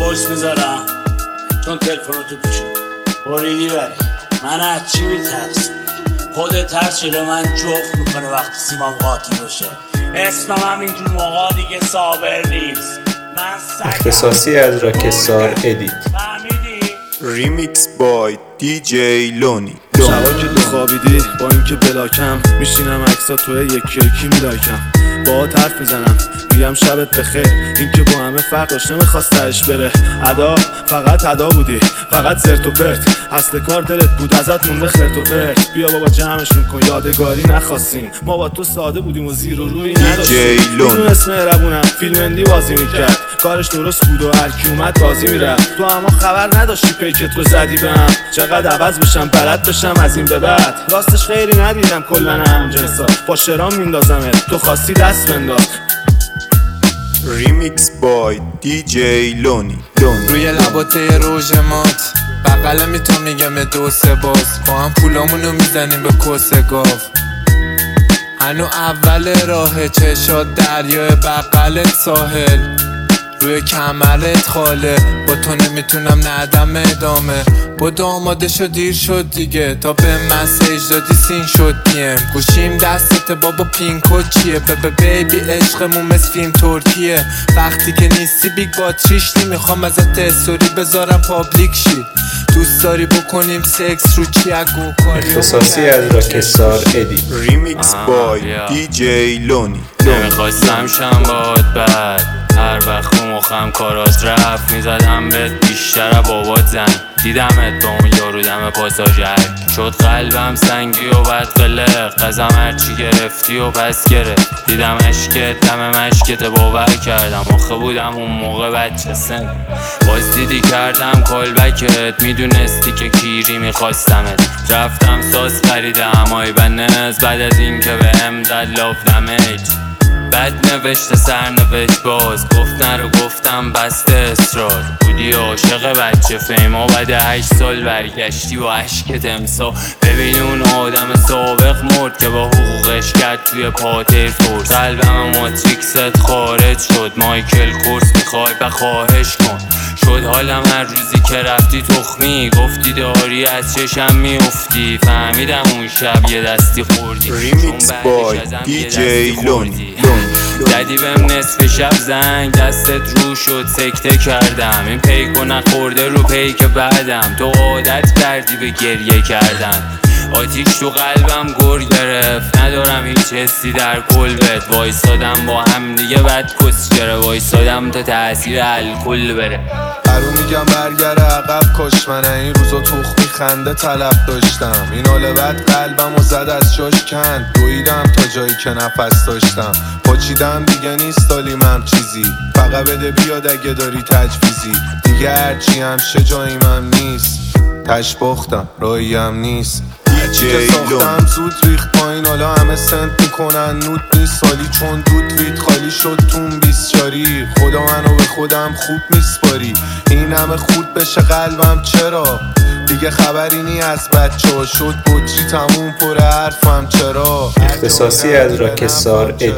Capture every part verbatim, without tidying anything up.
وایس میذارم چون تلفناتو پیشم بریدی بری. من از چی میترسم؟ خودت ترس شده من جفت میکنه وقتی سیمام قاطی باشه. اسمم هم اینجور موقع دیگه صابر نیست. من اختصاصی از راکستار ادیت. ریمیکس بای دی جی لونی. شبا که تو خوابیدی با اینکه بلاکم میشینم عکسا توی یکی یکی میلایکم، باهات حرف میزنم میگم شبت بخیر. این که با همه فرق داشت نمیخواست تهش بره. ادا فقط ادا بودی، فقط زرت و پرت. اصل کار دلت بود ازت مونده خرت و پرت. بیا بابا جمعشون کن یادگاری نخواستیم. ما با تو ساده بودیم و زیر و روی نداشتیم. میدون اسم ربونم فیلم اندی بازی میکرد، کارش درست بود و هرکی اومد بازی میرفت. تو اما خبر نداشتی پیکت رو زدی بهم. چقدر عوض بشم بلد بشم از این به بعد. راستش خیلی ندیدم کلا هم جنسا. با شرام میندازمت تو خواستی دست بنداز. ریمیکس بای دی جی لونی. روی لباته روژ مات بقل می تو میگم دو سه باز. با هم پولامونو میزنیم به کسه گاو. هنو اول راه چشات دریای بقلت ساحل. روی کمرت خاله با تو نمیتونم ندم ادامه. بودو آماده شد دیر شد دیگه تا به مسیج دادی سین شد پیم. گوشیم دستت بابا پینکو چیه؟ ببه بیبی عشقمون مثل فیلم ترکیه. وقتی که نیستی بیگ باتریش نمیخوام ازت استوری بذارم پابلیک شی. دوست داری بکنیم سکس رو چی اگو کاری. اختصاصی از راکستار ادیت. ریمیکس بای دی جی لونی. نمیخواستم شم باد بد، هر وقت رو مخم کارات رفت میزدم بهت بیشتر بابات زنگ. دیدمت با اون یارو دم پاساژر شد قلبم سنگی و بد قلق. قزم هرچی گرفتی و پس گرفت. دیدم عشقت دم مشکت باور کردم. آخه بودم اون موقع بچه سن. باز دیدی کردم کالبکت. میدونستی که کیری میخواستمت. رفتم ساز خریدم آی بنز بعد از این که به هم داد لاف دمیج. بد نوشته سرنوشت باز گفت نرو گفتم بسته اصرار. بودی عاشق بچه فیما بعد هشت سال برگشتی و عشقت امسا. ببین اون آدم سابق مرد که با حقوقش کرد توی پاتر فورس. قلبم ماتریکست خارج شد مایکل کورس میخوای بخواهش کن. شد حالم هر روزی که رفتی تخمی گفتی داری از چشم میافتی. فهمیدم اون شب یه دستی خوردی. ریمیکس بای دی جی لونی. زدی بهم نصف شب زنگ دستت رو شد سکته کردم. این پیکو نخورده رو پیک بعدم. تو عادت کردی به گریه کردن. آتیش تو قلبم گر گرفت. ندارم هیچ حسی در کلبت. وایسادم با هم دیگه بد کسچره. وایسادم تا تأثیر الکل بره. هرو میگم برگره عقب کش من. این روزا تخمی خنده طلب داشتم. این حال بد قلبم و زد از جاش کند. دویدم تا جایی که نفس داشتم. پاچیدم دیگه نیست حالیم چیزی. فقط بده بیاد اگه داری تجویزی. دیگه هرچی همشه جاییم هم نیست. تش باختم راهیم نیست. که ساختم زود ریخت پایین. حالا همه سنت میکنن نود نیست سالی. چون دود وید خالی شد تون بیسچاری. خدا منو به خودم خوب میسپاری. این همه خود بشه قلبم چرا؟ دیگه خبری نی از بچه ها. شد بطری تموم پر حرفم چرا؟ اختصاصی از راکستار ادیت.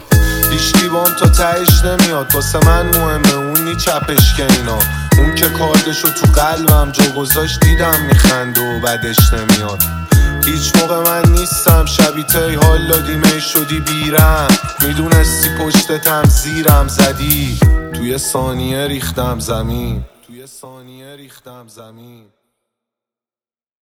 هیچکی بام تا تهش نمیاد. واسه من مهمه اون نی چپش که اینا. اون که کاردشو تو قلبم جا گذاشت دیدم میخنده و بدش نمیاد. هیچ موقع من نیستم شبیه حال دادی می شدی بیرم. میدونستی پشتتم زیرم زدی. توی ثانیه ریختم زمین. توی ثانیه ریختم زمین.